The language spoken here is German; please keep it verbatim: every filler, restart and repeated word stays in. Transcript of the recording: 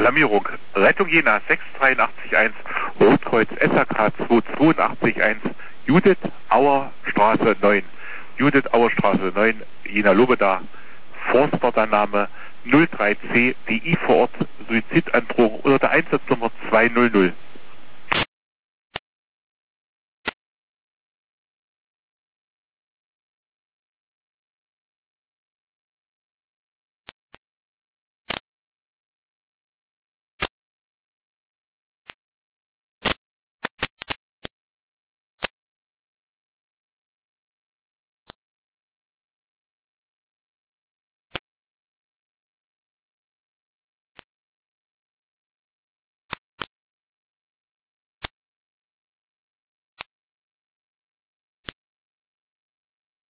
Alarmierung. Rettung Jena sechs drei acht eins, Rotkreuz S H K zwei zwei acht eins, Judith Auer Straße neun. Judith Auer Straße neun, Jena Lobeda, Forstwörtername null drei C, D I vor Ort, Suizidandrohung unter der Einsatznummer zweihundert.